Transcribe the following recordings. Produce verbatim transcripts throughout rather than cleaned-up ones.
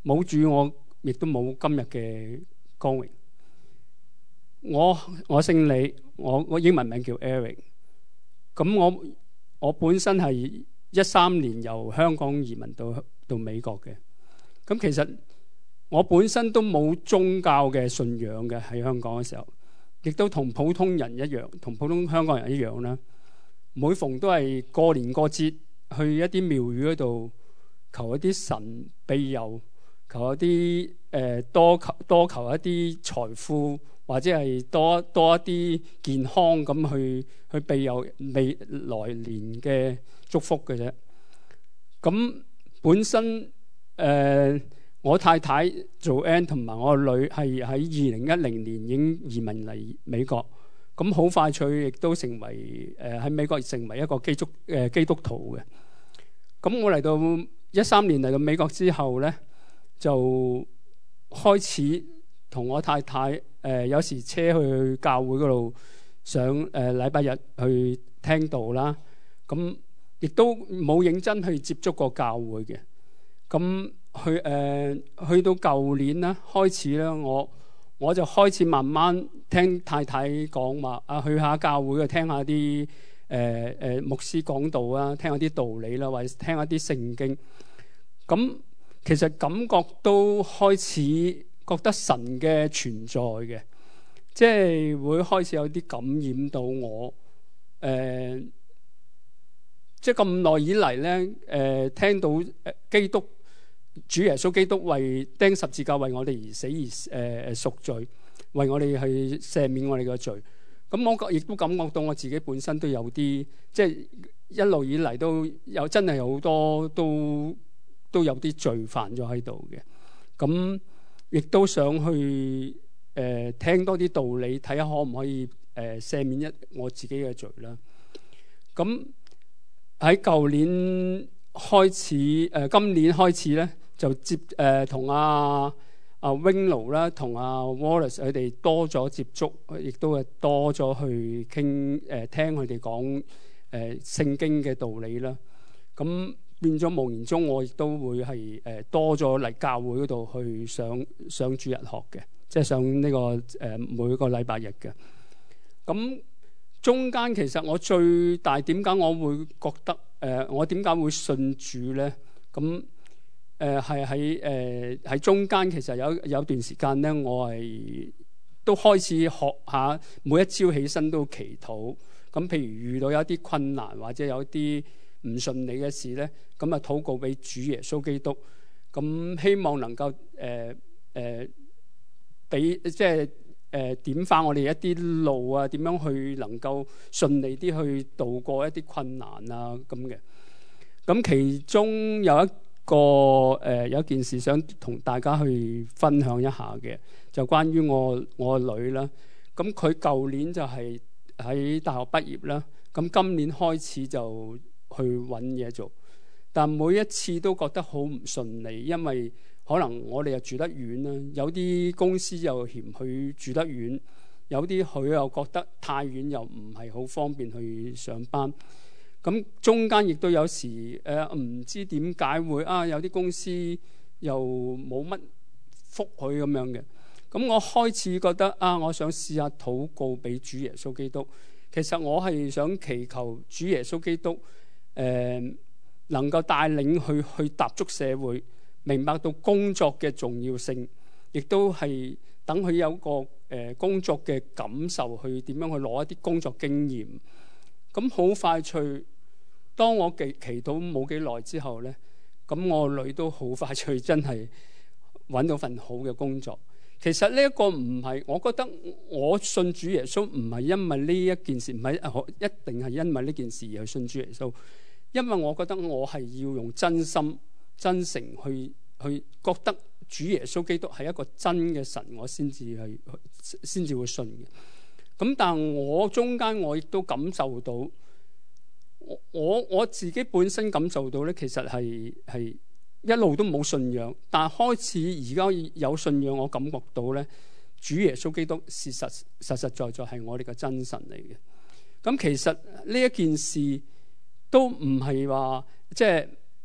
冇主我亦都冇今日嘅光榮。我我姓李，我我英文名叫 Eric。咁我我本身係一三年由香港移民到到美國嘅。咁其實我本身都冇宗教嘅信仰嘅，喺香港嘅時候，亦都同普通人一樣，同普通香港人一樣啦。每逢都係過年過節，去一啲廟宇嗰度求一啲神庇佑，求一啲誒、呃、多求多求一啲財富，或者係多多一啲健康咁去去庇佑未來年嘅祝福嘅啫。咁本身誒、呃、我太太做 Ann 同埋我個女係喺二零一零年已經移民嚟美國。咁好快脆亦都成為誒喺、呃、美國成為一個基督誒、呃、基督徒嘅。咁我嚟到一三年嚟到美國之後咧，就開始同我太太誒、呃、有時車去教會嗰度上誒禮拜日去聽道啦。咁亦都冇認真去接觸過教會嘅。咁去誒、呃、去到舊年啦，開始咧我。我就開始慢慢聽太太講話啊，去下教會啊，聽下啲誒誒牧師講道啊，聽下啲道理啦，或者聽下啲聖經。咁其實感覺都開始覺得神嘅存在嘅，即係會開始有啲感染到我。誒、呃，即係咁耐以嚟咧，誒、呃、聽到誒基督。主耶穌基督為釘十字架為我哋而死而誒誒贖罪，為我哋去赦免我哋嘅罪。咁我亦都感覺到我自己本身都有啲，即係一路以嚟都有真係有好多都都有啲罪犯咗喺度嘅。咁亦都想去誒、呃、聽多啲道理，睇下可唔可以誒、呃、赦免一我自己嘅罪啦。咁喺舊年開始誒、呃，今年開始咧。就接誒同阿阿 Winglo 啦，同阿 Wallace 佢哋多咗接觸，亦都係多咗去傾誒、呃、聽佢哋講誒聖經嘅道理啦。咁變咗無言中，我亦都會係誒、呃、多咗嚟教會嗰度去上上主日學嘅，即係上呢、這個誒、呃、每個禮拜日嘅。咁中間其實我最大點解我會覺得誒、呃、我點解會信主咧？咁誒係喺誒喺中間，其實有有段時間咧，我係都開始學下每一朝起身都祈禱。咁譬如遇到有一啲困難或者有一啲唔順利嘅事咧，咁啊禱告俾主耶穌基督。咁希望能夠誒誒俾即係誒點翻我哋一啲路啊，點樣去能夠順利啲去度過一啲困難啊咁嘅。咁其中有一個誒、呃、有一件事想同大家去分享一下嘅，就關於我我個女啦。咁佢舊年就係喺大學畢業啦，咁今年開始就去揾嘢做，但每一次都覺得好唔順利，因為可能我哋又住得遠啦，有啲公司又嫌佢住得遠，有啲佢又覺得太遠又唔係好方便去上班。咁中間亦都有時誒唔、呃、知點解會啊有啲公司又冇乜覆佢咁樣嘅。咁我開始覺得啊，我想試下禱告俾主耶穌基督。其實我係想祈求主耶穌基督誒、呃、能夠帶領佢去踏足社會，明白到工作嘅重要性，亦都係等佢有個誒、呃、工作嘅感受，去點樣去攞一啲工作經驗。咁好快脆。當我祈祈禱冇幾耐之後咧，咁我女都好快脆真係揾到份好嘅工作。其實呢一個唔係，我覺得我信主耶穌唔係因為呢一件事，唔係一定係因為呢件事而去信主耶穌。因為我覺得我係要用真心、真誠去去覺得主耶穌基督係一個真嘅神，我先至係先至會信嘅。咁但係我中間我亦都感受到。我我我自己本身感受到咧，其實係係一路都冇信仰，但係開始而家有信仰，我感覺到咧，主耶穌基督是實實實在在係我哋嘅真神嚟嘅。咁其實呢一件事都唔係話即係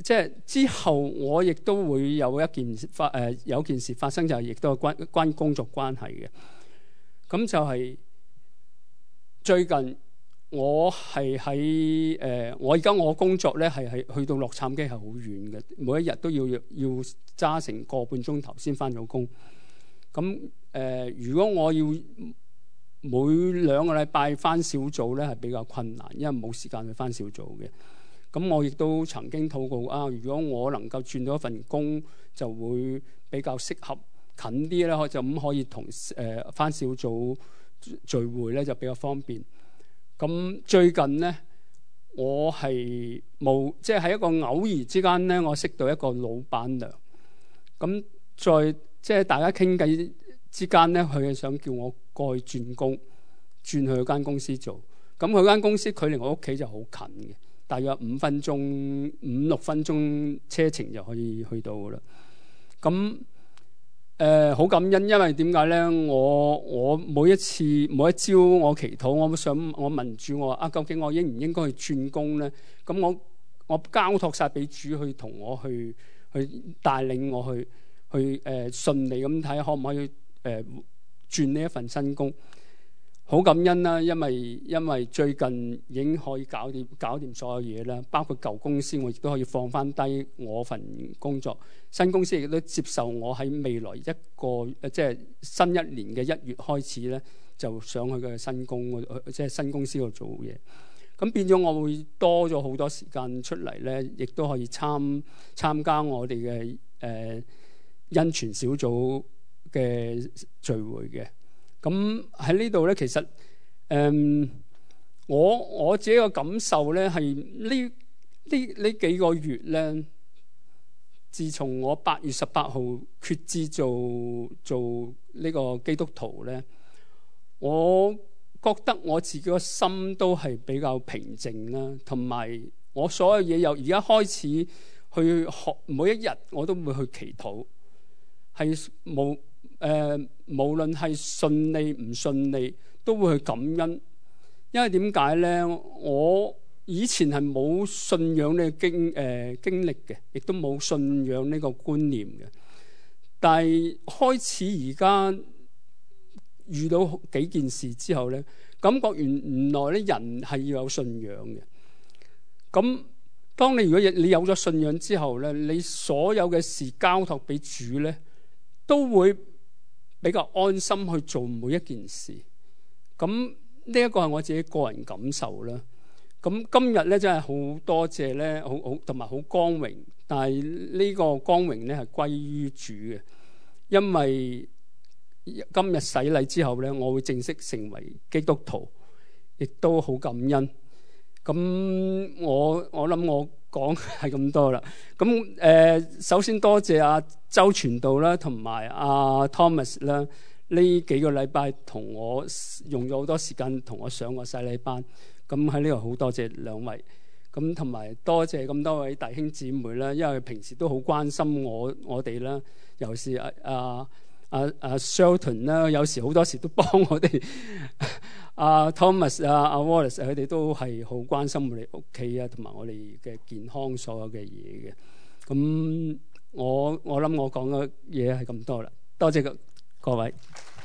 即係之後，我亦都會有一件發誒、呃、有件事發生，就係亦都係關關工作關係嘅。咁就係最近我係喺誒，我而家我工作咧係係去到洛杉磯係好遠嘅，每一日都要要揸成個半鐘頭先返到工。咁誒、呃，如果我要每兩個禮拜返小組咧，係比較困難，因為冇時間去返小組嘅。咁我亦都曾經禱告啊，如果我能夠轉到一份工，就會比較適合近啲咧，就咁可以同誒返小組聚會咧就比較方便。咁最近咧，我係冇即係喺一個偶然之間咧，我識到一個老闆娘。咁在即係大家傾偈之間咧，佢係想叫我過去轉工，轉去嗰間公司做。咁佢間公司距離我屋企就好近嘅。大約五分鐘、五六分鐘車程就可以去到噶啦。咁誒好感恩，因為點解咧？我我每一次每一朝我祈禱，我想我問主我啊，究竟我應唔應該去轉工咧？咁我我交託晒俾主去同我去去帶領我去去誒、呃、順利咁睇，可唔可以誒、呃、轉呢一份新工？好感恩啦，因為因為最近已經可以搞掂搞掂所有嘢啦，包括舊公司我亦都可以放翻低我份工作，新公司亦都接受我喺未來一個即係新一年嘅一月開始咧，就上去嘅新工即係新公司度做嘢。咁變咗我會多咗好多時間出嚟咧，亦都可以參參加我哋嘅誒恩傳小組嘅聚會嘅。咁喺呢度咧，其實誒、嗯、我我自己嘅感受咧，係呢呢呢幾個月咧，自從我八月十八號決志做做呢個基督徒咧，我覺得我自己個心都係比較平靜啦，同埋我所有嘢由而家開始去學，每一日我都會去祈禱，係冇。誒、呃，無論係順利唔順利，都會去感恩。因為點解咧？我以前係冇信仰呢個經誒、呃、經歷嘅，亦都冇信仰呢個觀念嘅。但係開始而家遇到幾件事之後咧，感覺原原來咧人係要有信仰嘅。咁當你如果你有咗信仰之後咧，你所有嘅事交託俾主咧，都會比較安心去做每一件事，咁呢一個係我自己個人感受啦。咁今日咧真係好多謝咧，好好同埋好光榮。但係呢個光榮咧係歸於主嘅，因為今日洗禮之後咧，我會正式成為基督徒，亦都好感恩。咁我我諗我講係咁多啦。咁誒、呃，首先多謝阿、啊、周傳道啦，同埋阿 Thomas 啦，呢幾個禮拜同我用咗好多時間同我上個洗禮班。咁喺呢度好多謝兩位，咁同埋多謝咁多位弟兄姊妹啦，因為平時都好關心我我哋啦，尤其是阿阿阿阿 Shelton 啦，有時好多時都幫我哋。阿、啊、Thomas 啊，阿、啊、Wallace 佢哋都係好關心我哋屋企啊，同埋我哋嘅健康所有嘅嘢嘅。咁我我諗我講嘅嘢係咁多啦，多謝各位。